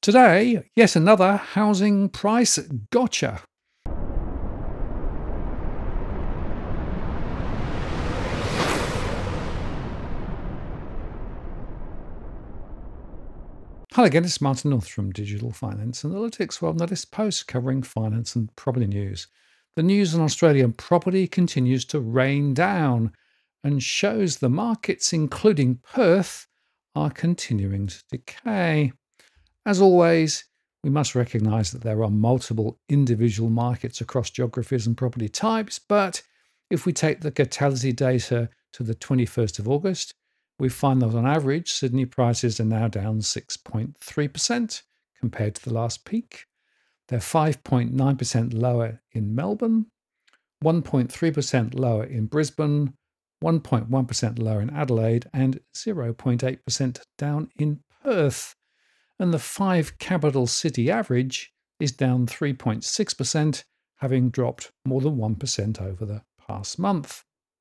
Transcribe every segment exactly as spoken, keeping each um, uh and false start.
Today, yet another housing price gotcha. Hi again, it's Martin North from Digital Finance Analytics. Well, latest post covering finance and property news. The news on Australian property continues to rain down and shows the markets, including Perth, are continuing to decay. As always, we must recognise that there are multiple individual markets across geographies and property types, but if we take the Catalysy data to the twenty-first of August, we find that on average, Sydney prices are now down six point three percent compared to the last peak. They're five point nine percent lower in Melbourne, one point three percent lower in Brisbane, one point one percent lower in Adelaide, and zero point eight percent down in Perth. And the five capital city average is down three point six percent, having dropped more than one percent over the past month.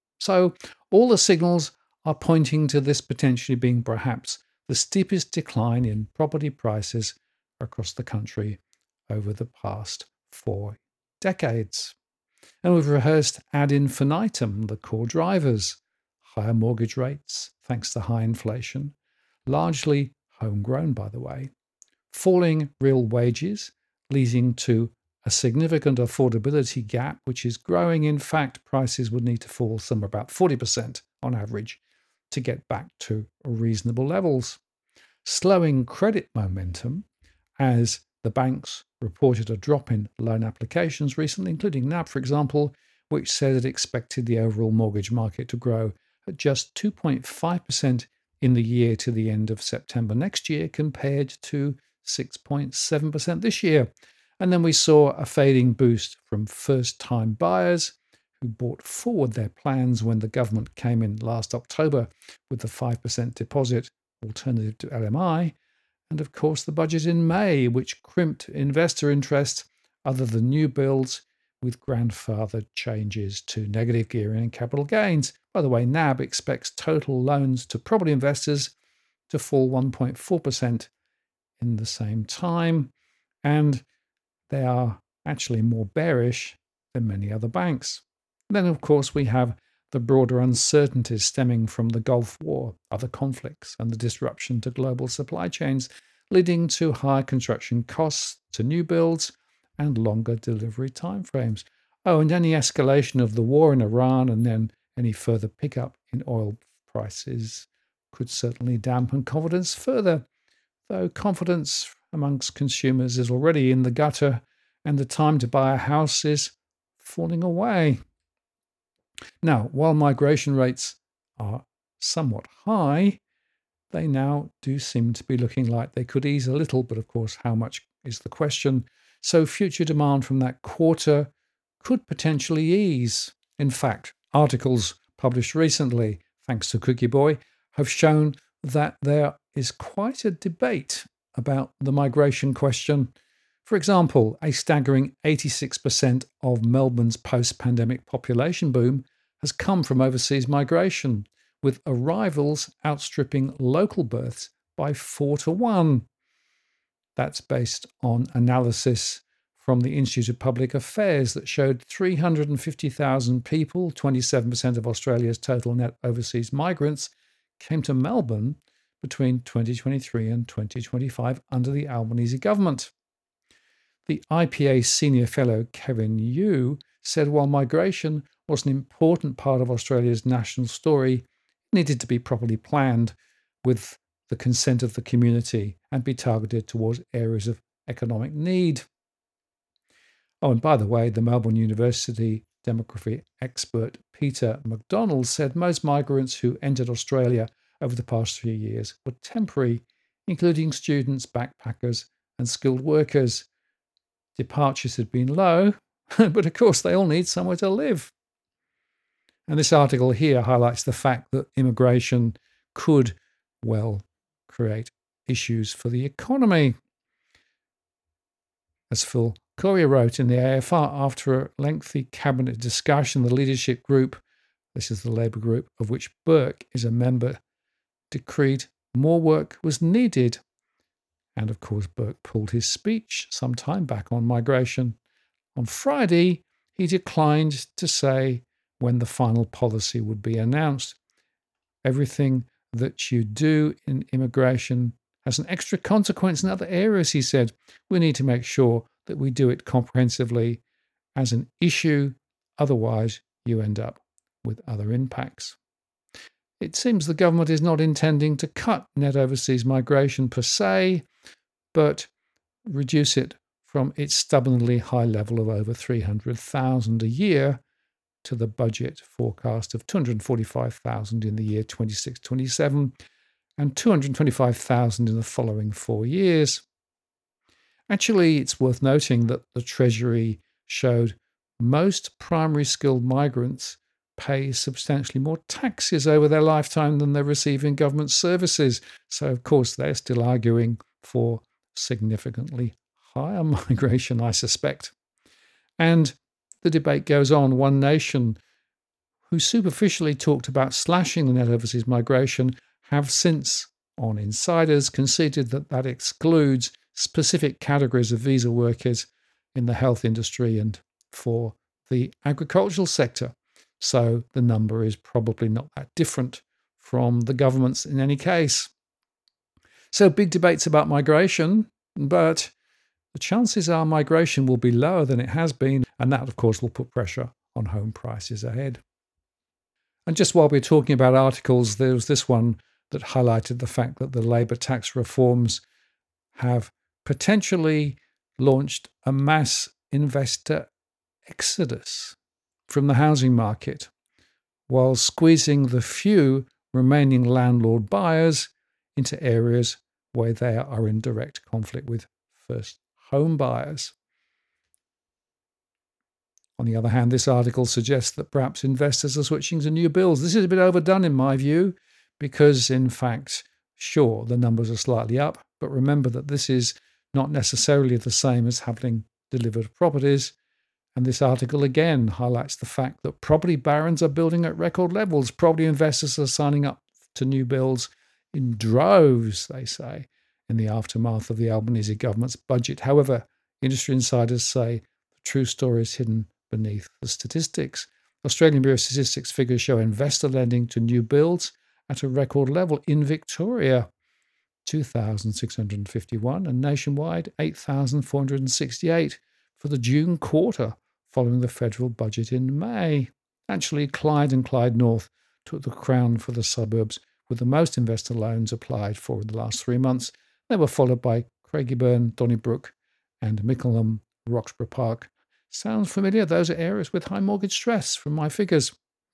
So all the signals are pointing to this potentially being perhaps the steepest decline in property prices across the country over the past four decades. And we've rehearsed ad infinitum the core drivers: higher mortgage rates, thanks to high inflation, largely homegrown, by the way, falling real wages, leading to a significant affordability gap, which is growing. In fact, prices would need to fall somewhere about forty percent on average to get back to reasonable levels. Slowing credit momentum, as the banks reported a drop in loan applications recently, including N A B, for example, which said it expected the overall mortgage market to grow at just two point five percent in the year to the end of September next year, compared to six point seven percent this year. And then we saw a fading boost from first-time buyers who brought forward their plans when the government came in last October with the five percent deposit alternative to L M I. And of course, the budget in May, which crimped investor interest other than new builds, with grandfathered changes to negative gearing and capital gains. By the way, N A B expects total loans to property investors to fall one point four percent in the same time, and they are actually more bearish than many other banks. Then, of course, we have the broader uncertainties stemming from the Gulf War, other conflicts, and the disruption to global supply chains, leading to higher construction costs to new builds and longer delivery timeframes. Oh, and any escalation of the war in Iran and then any further pickup in oil prices could certainly dampen confidence further, though confidence amongst consumers is already in the gutter and the time to buy a house is falling away. Now, while migration rates are somewhat high, they now do seem to be looking like they could ease a little, but of course, how much is the question. So future demand from that quarter could potentially ease. In fact, articles published recently, thanks to Cookie Boy, have shown that there is quite a debate about the migration question. For example, a staggering eighty-six percent of Melbourne's post-pandemic population boom has come from overseas migration, with arrivals outstripping local births by four to one. That's based on analysis from the Institute of Public Affairs that showed three hundred fifty thousand people, twenty-seven percent of Australia's total net overseas migrants, came to Melbourne between twenty twenty-three and twenty twenty-five under the Albanese government. The I P A senior fellow Kevin Yu said while migration was an important part of Australia's national story, it needed to be properly planned with the consent of the community and be targeted towards areas of economic need. Oh, and by the way, the Melbourne University demography expert Peter McDonald said most migrants who entered Australia over the past few years were temporary, including students, backpackers, and skilled workers. Departures had been low, but of course they all need somewhere to live. And this article here highlights the fact that immigration could, well, create issues for the economy. As Phil Courier wrote in the A F R, after a lengthy cabinet discussion, the leadership group, this is the Labour group of which Burke is a member, decreed more work was needed. And of course, Burke pulled his speech some time back on migration. On Friday, he declined to say when the final policy would be announced. Everything that you do in immigration has an extra consequence in other areas, he said. We need to make sure that we do it comprehensively as an issue. Otherwise, you end up with other impacts. It seems the government is not intending to cut net overseas migration per se, but reduce it from its stubbornly high level of over three hundred thousand a year to the budget forecast of two hundred forty-five thousand in the year twenty-six twenty-seven and two hundred twenty-five thousand in the following four years. Actually, it's worth noting that the Treasury showed most primary skilled migrants pay substantially more taxes over their lifetime than they receive in government services. So, of course, they're still arguing for significantly higher migration, I suspect. And the debate goes on. One Nation, who superficially talked about slashing the net overseas migration, have since, on insiders, conceded that that excludes specific categories of visa workers in the health industry and for the agricultural sector. So the number is probably not that different from the government's in any case. So big debates about migration, but the chances are migration will be lower than it has been, and that, of course, will put pressure on home prices ahead. And just while we're talking about articles, there was this one that highlighted the fact that the Labour tax reforms have potentially launched a mass investor exodus from the housing market, while squeezing the few remaining landlord buyers into areas where they are in direct conflict with first home buyers. On the other hand, this article suggests that perhaps investors are switching to new builds. This is a bit overdone in my view, because in fact, sure, the numbers are slightly up, but remember that this is not necessarily the same as having delivered properties. And this article again highlights the fact that property barons are building at record levels. Property investors are signing up to new builds in droves, they say, in the aftermath of the Albanese government's budget. However, industry insiders say the true story is hidden beneath the statistics. Australian Bureau of Statistics figures show investor lending to new builds at a record level in Victoria, two thousand six hundred fifty-one, and nationwide, eight thousand four hundred sixty-eight for the June quarter, following the federal budget in May. Actually, Clyde and Clyde North took the crown for the suburbs with the most investor loans applied for in the last three months. They were followed by Craigieburn, Donnybrook, and Mickleham, Roxburgh Park. Sounds familiar? Those are areas with high mortgage stress from my figures.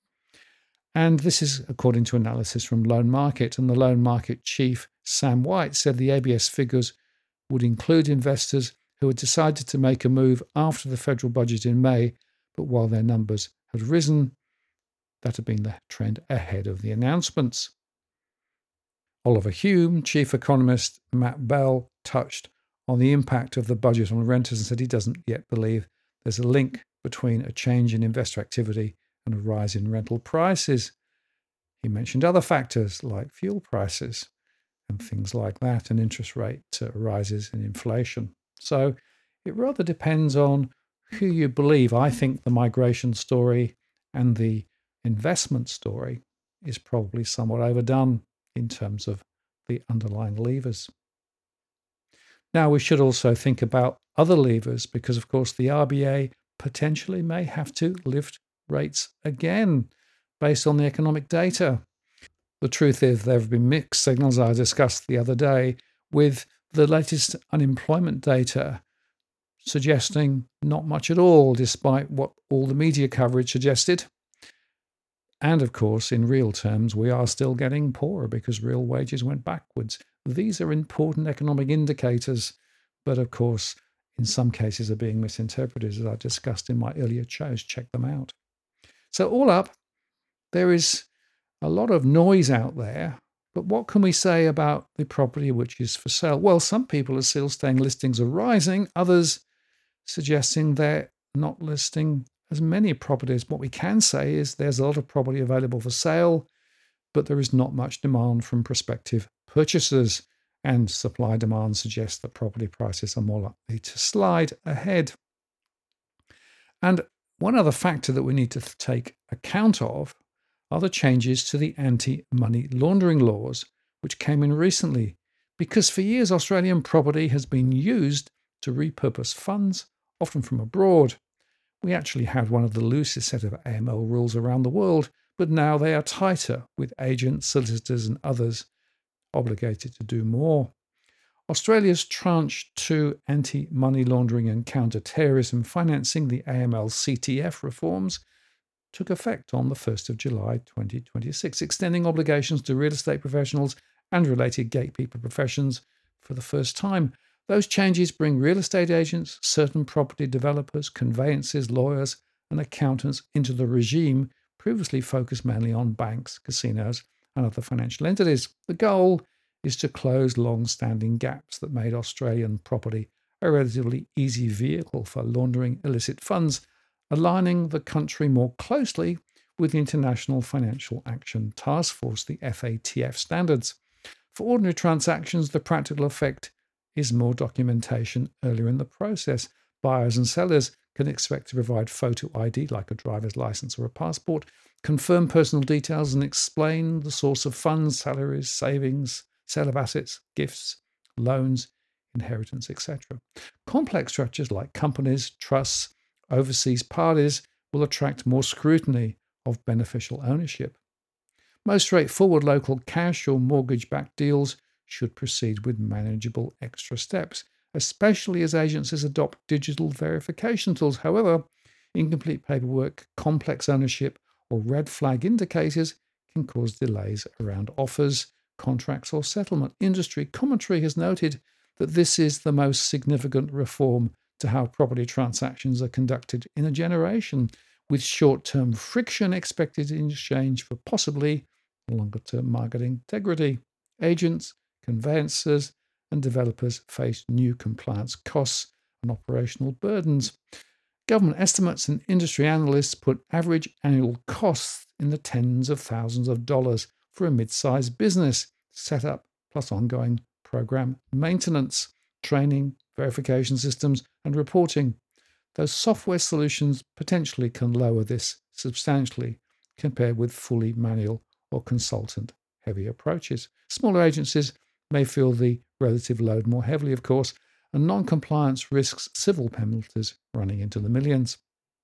And this is according to analysis from Loan Market. And the Loan Market chief, Sam White, said the A B S figures would include investors who had decided to make a move after the federal budget in May, but while their numbers had risen, that had been the trend ahead of the announcements. Oliver Hume, chief economist Matt Bell, touched on the impact of the budget on renters and said he doesn't yet believe there's a link between a change in investor activity and a rise in rental prices. He mentioned other factors like fuel prices and things like that, and interest rate rises and inflation. So it rather depends on who you believe. I think the migration story and the investment story is probably somewhat overdone in terms of the underlying levers. Now, we should also think about other levers because, of course, the R B A potentially may have to lift rates again based on the economic data. The truth is there have been mixed signals, I discussed the other day, with the latest unemployment data suggesting not much at all, despite what all the media coverage suggested. And of course, in real terms, we are still getting poorer because real wages went backwards. These are important economic indicators, but of course, in some cases are being misinterpreted, as I discussed in my earlier shows. Check them out. So all up, there is a lot of noise out there. But what can we say about the property which is for sale? Well, some people are still saying listings are rising, others suggesting they're not listing as many properties. What we can say is there's a lot of property available for sale, but there is not much demand from prospective purchasers. and supply demand suggests that property prices are more likely to slide ahead. And one other factor that we need to take account of are the changes to the anti-money laundering laws, which came in recently, because for years Australian property has been used to repurpose funds, often from abroad. We actually had one of the loosest set of A M L rules around the world, but now they are tighter, with agents, solicitors and others obligated to do more. Australia's Tranche two Anti-Money Laundering and Counter-Terrorism Financing, the A M L C T F reforms, took effect on the first of July twenty twenty-six, extending obligations to real estate professionals and related gatekeeper professions for the first time. Those changes bring real estate agents, certain property developers, conveyancers, lawyers, and accountants into the regime previously focused mainly on banks, casinos, and other financial entities. The goal is to close long-standing gaps that made Australian property a relatively easy vehicle for laundering illicit funds, aligning the country more closely with the International Financial Action Task Force, the F A T F standards. For ordinary transactions, the practical effect is more documentation earlier in the process. Buyers and sellers can expect to provide photo I D like a driver's license or a passport, confirm personal details and explain the source of funds, salaries, savings, sale of assets, gifts, loans, inheritance, et cetera. Complex structures like companies, trusts, overseas parties will attract more scrutiny of beneficial ownership. Most straightforward local cash or mortgage-backed deals should proceed with manageable extra steps, especially as agencies adopt digital verification tools. However, incomplete paperwork, complex ownership, or red flag indicators can cause delays around offers, contracts, or settlement. Industry commentary has noted that this is the most significant reform to how property transactions are conducted in a generation, with short-term friction expected in exchange for possibly longer-term market integrity. Agents, conveyancers, and developers face new compliance costs and operational burdens. Government estimates and industry analysts put average annual costs in the tens of thousands of dollars for a mid-sized business setup plus ongoing program maintenance, training, verification systems, and reporting. Those software solutions potentially can lower this substantially compared with fully manual or consultant-heavy approaches. Smaller agencies may feel the relative load more heavily, of course, and non-compliance risks civil penalties running into the millions.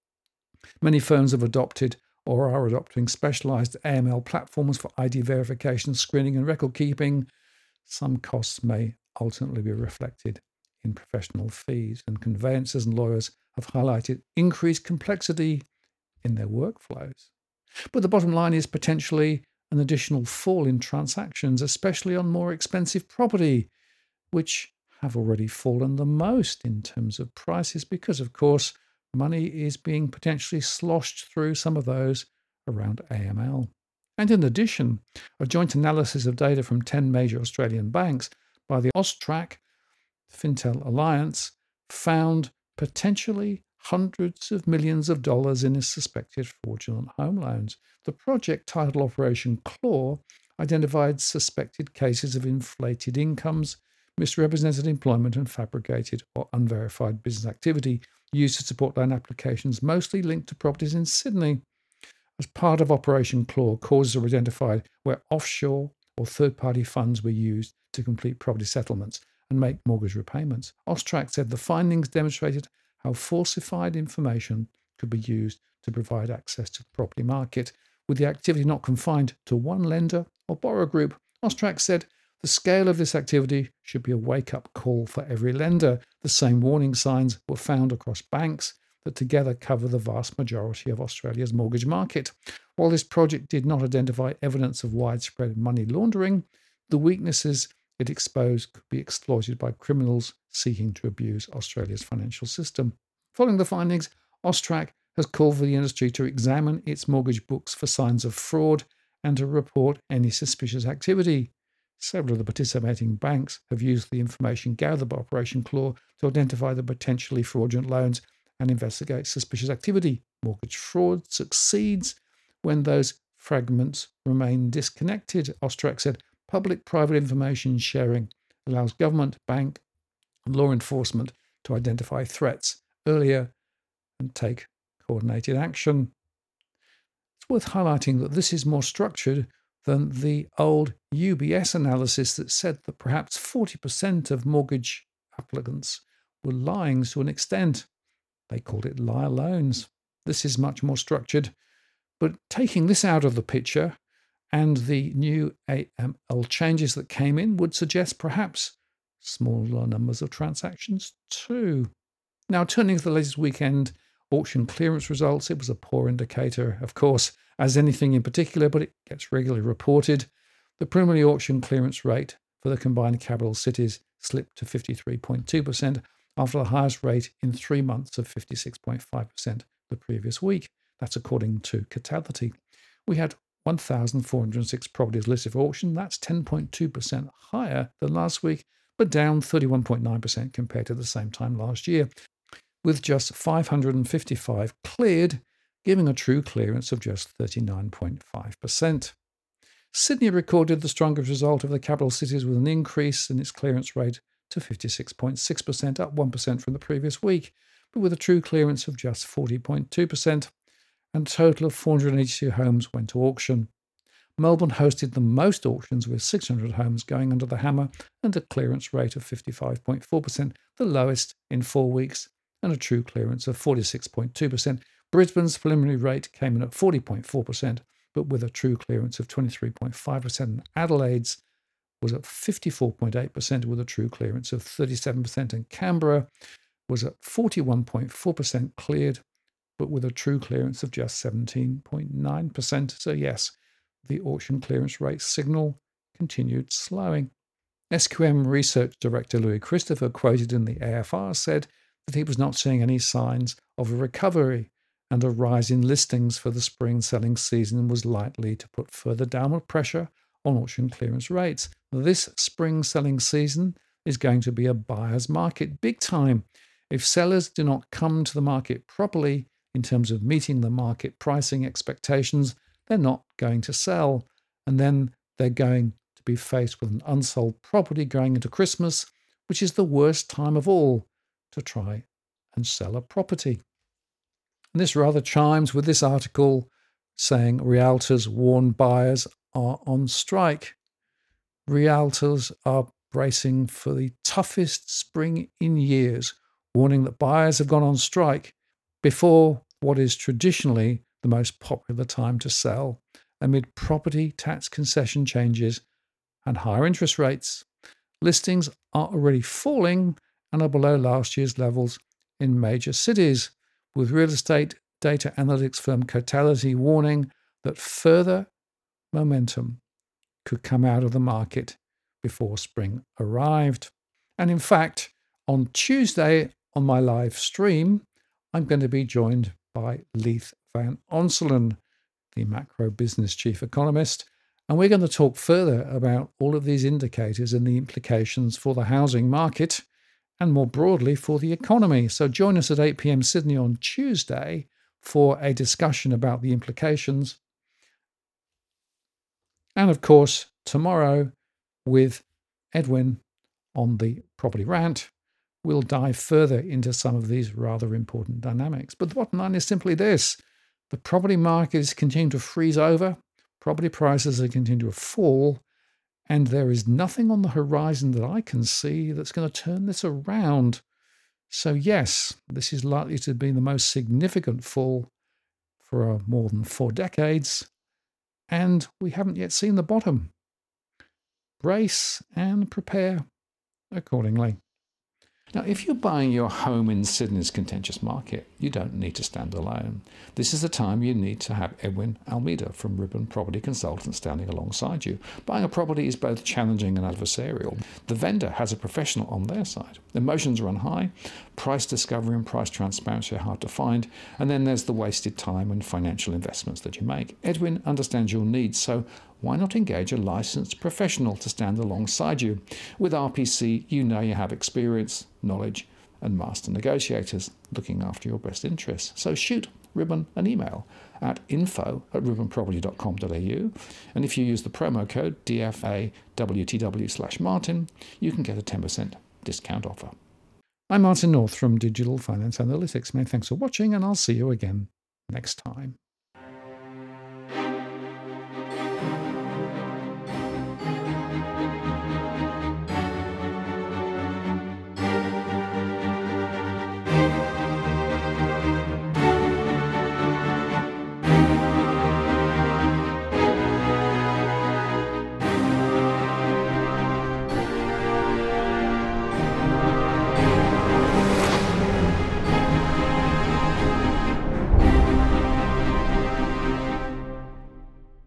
Many firms have adopted or are adopting specialized A M L platforms for I D verification, screening, and record keeping. Some costs may ultimately be reflected in professional fees, and conveyancers and lawyers have highlighted increased complexity in their workflows. But the bottom line is potentially an additional fall in transactions, especially on more expensive property, which have already fallen the most in terms of prices because, of course, money is being potentially sloshed through some of those around A M L. And in addition, a joint analysis of data from ten major Australian banks by the AUSTRAC Fintel Alliance found potentially hundreds of millions of dollars in suspected fraudulent home loans. The project, titled Operation Claw, identified suspected cases of inflated incomes, misrepresented employment, and fabricated or unverified business activity used to support loan applications, mostly linked to properties in Sydney. As part of Operation Claw, causes were identified where offshore or third-party funds were used to complete property settlements and make mortgage repayments. AUSTRAC said the findings demonstrated how falsified information could be used to provide access to the property market, with the activity not confined to one lender or borrower group. AUSTRAC said the scale of this activity should be a wake-up call for every lender. The same warning signs were found across banks that together cover the vast majority of Australia's mortgage market. While this project did not identify evidence of widespread money laundering, the weaknesses it exposed could be exploited by criminals seeking to abuse Australia's financial system. Following the findings, AUSTRAC has called for the industry to examine its mortgage books for signs of fraud and to report any suspicious activity. Several of the participating banks have used the information gathered by Operation Claw to identify the potentially fraudulent loans and investigate suspicious activity. Mortgage fraud succeeds when those fragments remain disconnected, AUSTRAC said. Public-private information sharing allows government, bank, and law enforcement to identify threats earlier and take coordinated action. It's worth highlighting that this is more structured than the old U B S analysis that said that perhaps forty percent of mortgage applicants were lying to an extent. They called it liar loans. This is much more structured. But taking this out of the picture and the new A M L changes that came in would suggest perhaps smaller numbers of transactions too. Now, turning to the latest weekend auction clearance results, it was a poor indicator, of course, as anything in particular, but it gets regularly reported. The preliminary auction clearance rate for the combined capital cities slipped to fifty-three point two percent after the highest rate in three months of fifty-six point five percent the previous week. That's according to Catality. We had one thousand four hundred six properties listed for auction. That's ten point two percent higher than last week, but down thirty-one point nine percent compared to the same time last year, with just five hundred fifty-five cleared, giving a true clearance of just thirty-nine point five percent. Sydney recorded the strongest result of the capital cities with an increase in its clearance rate to fifty-six point six percent, up one percent from the previous week, but with a true clearance of just forty point two percent, and a total of four hundred eighty-two homes went to auction. Melbourne hosted the most auctions with six hundred homes going under the hammer and a clearance rate of fifty-five point four percent, the lowest in four weeks, and a true clearance of forty-six point two percent. Brisbane's preliminary rate came in at forty point four percent, but with a true clearance of twenty-three point five percent. And Adelaide's was at fifty-four point eight percent with a true clearance of thirty-seven percent. And Canberra was at forty-one point four percent cleared, but with a true clearance of just seventeen point nine percent. So yes, the auction clearance rate signal continued slowing. S Q M Research Director Louis Christopher, quoted in the A F R, said that he was not seeing any signs of a recovery, and a rise in listings for the spring selling season was likely to put further downward pressure on auction clearance rates. This spring selling season is going to be a buyer's market big time. If sellers do not come to the market properly in terms of meeting the market pricing expectations, they're not going to sell. And then they're going to be faced with an unsold property going into Christmas, which is the worst time of all to try and sell a property. And this rather chimes with this article saying realtors warn buyers are on strike. Realtors are bracing for the toughest spring in years, warning that buyers have gone on strike before what is traditionally the most popular time to sell, amid property tax concession changes and higher interest rates. Listings are already falling and are below last year's levels in major cities, with real estate data analytics firm Cotality warning that further momentum could come out of the market before spring arrived. And in fact, on Tuesday on my live stream, I'm going to be joined by Leith Van Onselen, the macro business chief economist, and we're going to talk further about all of these indicators and the implications for the housing market and more broadly for the economy. So join us at eight p.m. Sydney on Tuesday for a discussion about the implications. And of course, tomorrow with Edwin on the Property Rant, we'll dive further into some of these rather important dynamics. But the bottom line is simply this. The property market is continuing to freeze over, property prices are continuing to fall, and there is nothing on the horizon that I can see that's going to turn this around. So yes, this is likely to be the most significant fall for more than four decades, and we haven't yet seen the bottom. Brace and prepare accordingly. Now, if you're buying your home in Sydney's contentious market, you don't need to stand alone. This is the time you need to have Edwin Almeida from Ribbon Property Consultants standing alongside you. Buying a property is both challenging and adversarial. The vendor has a professional on their side. Emotions run high, price discovery and price transparency are hard to find, and then there's the wasted time and financial investments that you make. Edwin understands your needs, so why not engage a licensed professional to stand alongside you? With R P C, you know you have experience, knowledge, and master negotiators looking after your best interests. So shoot Ribbon an email at info at ribbon property dot com dot a u. And if you use the promo code D F A W T W slash Martin, you can get a ten percent discount offer. I'm Martin North from Digital Finance Analytics. Many thanks for watching, and I'll see you again next time.